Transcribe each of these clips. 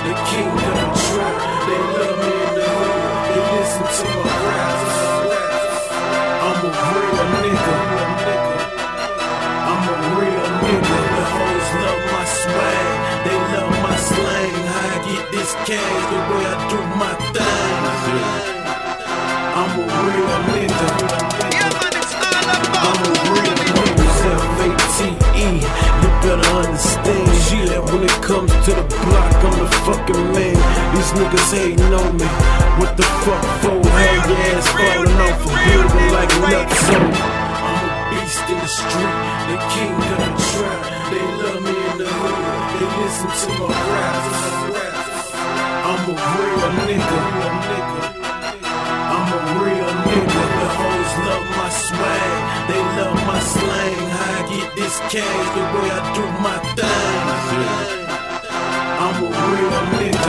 the king of the trap. They love me in the hood, they listen to my raps. I'm a real nigga. I'm a real nigga. The hoes love my swag, they love my slang. How I get this cash, the way I do my thing. I'm a real nigga. I'm a real nigga. F-A-T-E, you better understand. Yeah, when it comes to the block, I'm the fucking man. These niggas hating on me. What the fuck for? Hell your ass falling off a building like nuts. So I'm a beast in the street, the king of the trap. They love me in the hood, they listen to my raps. I'm a real nigga. I'm a real nigga. The hoes love my swag, they love my slang. How I get this cash, the way I do my thing. I'm a real nigga.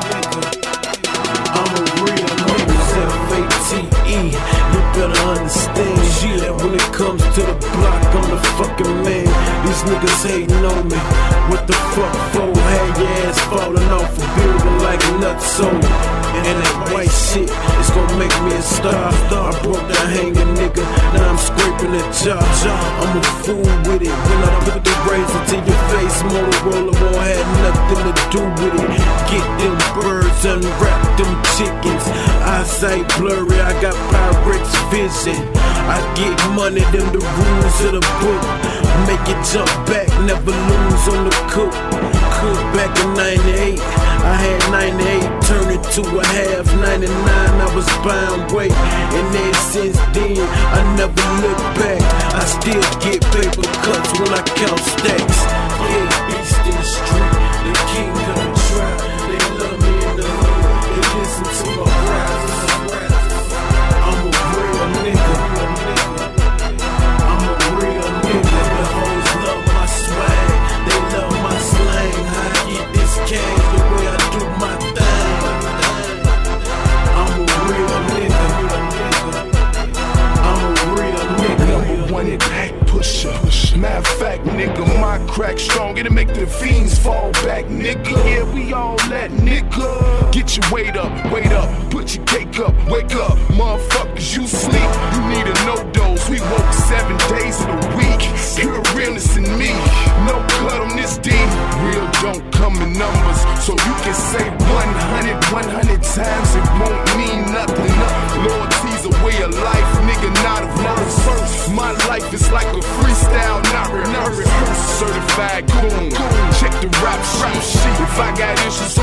I'm a real nigga. F-A-T-E, you better understand. Yeah, when it comes to the block, I'm the fucking man. These niggas hating on me. What the fuck for? Had your ass falling off a building like nuts on me. And that white shit is gonna make me a star. I broke that hanging nigga, now I'm scraping that jaw. I'm a fool with it. When I put the razor to your face, Motorola won't have nothing to do with it. Get them birds, unwrap them chickens. Eyesight blurry, I got Pyrex vision. I get money, them the rules of the book. Make it jump back, never lose on the cook. Back in 98, I had 98, turned it to a half. 99, I was bound weight, and ever since then, I never look back. I still get paper cuts when I count stacks. Yeah, beast in the street, the king of the trap. They love me in the hood, they listen to my raps. I'm a real nigga. I'm a real nigga. The hoes love my swag, they love my slang. How I get this cash, the way I do my thing. I'm a real nigga. I'm a real nigga. Number one back pusher. Matter of fact, nigga, my crack strong, it'll make the fiends fall back, nigga. Yeah, we all that, nigga. Get your weight up, put your cake up, wake up, motherfuckers, you sleep. You need a no-dose, we woke 7 days of the week. Pure realness in me, no cut on this D. Real don't come in numbers, so you can say 100 times, it won't mean nothing. Loyalty's a way of life, nigga, not a verse. My life is like a freestyle, not rehearsed. Certified goon, check the rap sheet. If I got issues,